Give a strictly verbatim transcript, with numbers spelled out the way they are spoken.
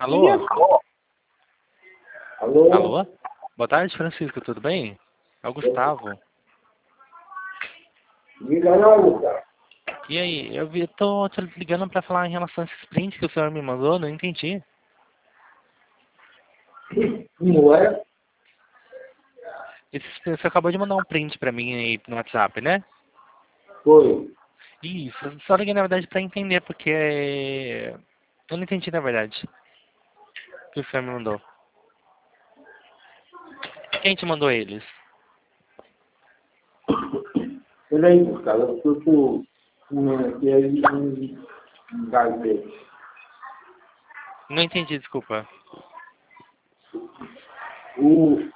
Alô? Alô? Alô? Boa tarde, Francisco, tudo bem? É o Gustavo. Diga lá, Lucas. E aí, eu vi, tô te ligando pra falar em relação a esse print que o senhor me mandou, não entendi. Como é? Esse, você acabou de mandar um print pra mim aí no WhatsApp, né? Foi. Isso, só liguei na verdade pra entender, porque eu não entendi na verdade o que o senhor me mandou. Quem te mandou eles? Peraí, cara, eu tô com uma aqui aí um gazete. Não entendi, desculpa. O,